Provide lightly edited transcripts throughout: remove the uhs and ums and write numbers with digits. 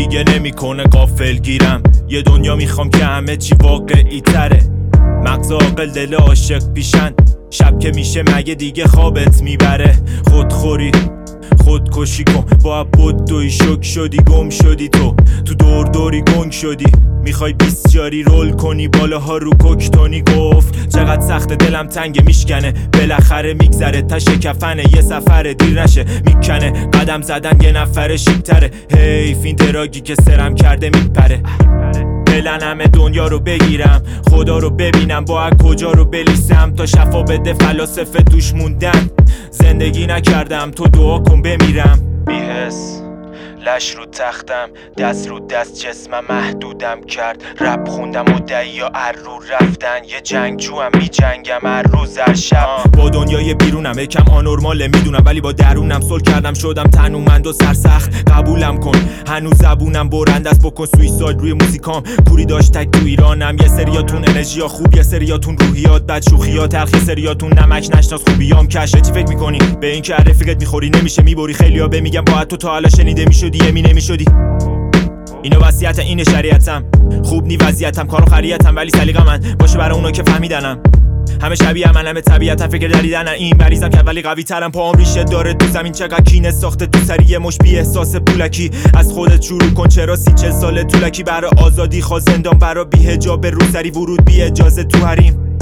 دیگه نمیکنه غافل گیرم. یه دنیا میخوام که همه چی واقعی تره. مغز عاقل دل عاشق پیشن. شب که میشه مگه دیگه خوابت میبره. خودخوری خودکشی کن، با بدوی شک شدی، گم شدی تو دوری گنگ شدی. میخوای بیسیاری رول کنی، بالاها رو کوکتونی. گفت چقدر سخت دلم تنگ میشکنه، بالاخره میگذره. تشه کفنه یه سفره، دیر نشه میکنه. قدم زدن یه نفره شیکتره. حیف این دراگی که سرم کرده میپره. بلن همه دنیا رو بگیرم، خدا رو ببینم باید کجا رو بلیسم. تا شفا بده فلاسفه توش موندن. زندگی نکردم تو دعا کن بمیرم. بی‌حس لش رو تختم، دست رو دست جسمم محدودم کرد. رپ خوندم و دعیا رو رفتن. یه جنگجو هم می جنگم هر روز هر شب. با دنیای بیرونم یکم آنورماله میدونم، ولی با درونم صلح کردم شدم تنومند و سرسخت. قبولم کن هنوز زبونم برند است، بکن سویساید روی موزیکام. کوری داشت تک تو ایرانم. یه سریاتون انرژیا خوب، یه سریاتون روحیات بد، شوخیات تلخ، یه سریاتون نمک نشناس خوبیام کش. چی فکر میکنی به این که رفیقت میخوری نمیشه میبری؟ خیلیا به میگم باید تو تا حالا شنیده میشدی یمی نمیشدی. اینو وصیت اینه شریعتم، خوب نی وضعیتم، کارو خریتم ولی سلیقه من باشه برای اونا که فهمیدنم. همه شبیه من، همه طبیعتم، فکر دریدنن. این مریضم که ولی قوی ترم. پاهم ریشه داره تو زمین، چقدر کینه ساخته تو سریه مش بی احساس پولکی. از خودت شروع کن، چرا 30-40 ساله طولکی. برا آزادی خواست زندان، برا بی حجاب روسری، ورود بی اجازه تو حریم.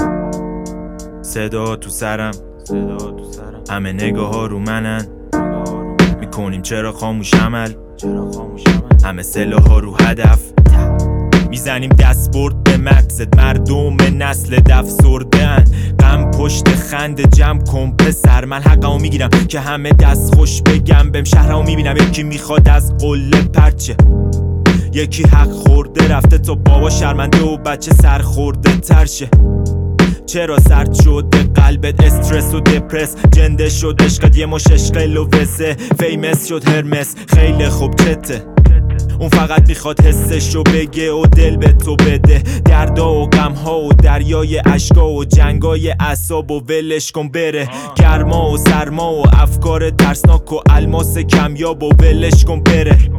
صدا تو سرم، همه نگاه ها رو منن. میکنیم چرا خاموش عمل، همه سلاح ها رو هدف. میزنیم دست برد به مغزت، مردم نسل افسرده‌ان. غم پشت خنده جمع کن پسر، من حقمو میگیرم که همه دست خوش بگم. بهم شهرمو میبینم یکی میخواد از قله پرچه، یکی حق خورده رفته تا بابا شرمنده و بچه سرخورده ترشه. چرا سرد شده قلبت، استرس و دپرس، جنده شد عشقت یه مش عشق و وسه. فیمس شد هرمس، خیلی خوب چته. اون فقط میخواد حسشو بگه و دل به تو بده. دردا و غمها و دریای اشکا و جنگای اعصاب و ولش کن بره. گرما و سرما و افکار ترسناک و الماس کمیاب و ولش کن بره.